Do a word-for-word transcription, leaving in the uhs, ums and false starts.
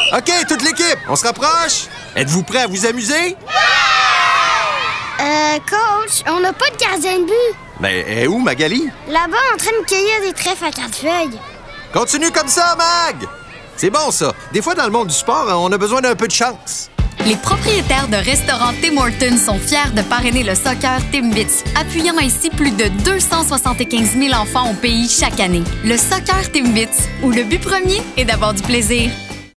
OK, toute l'équipe, on se rapproche. Êtes-vous prêts à vous amuser? Euh, coach, on n'a pas de gardien de but. Mais elle est où, Magali? Là-bas, en train de cueillir des trèfles à quatre feuilles. Continue comme ça, Mag! C'est bon, ça. Des fois, dans le monde du sport, on a besoin d'un peu de chance. Les propriétaires de restaurants Tim Hortons sont fiers de parrainer le soccer Timbits, appuyant ainsi plus de deux cent soixante-quinze mille enfants au pays chaque année. Le soccer Timbits, où le but premier est d'avoir du plaisir.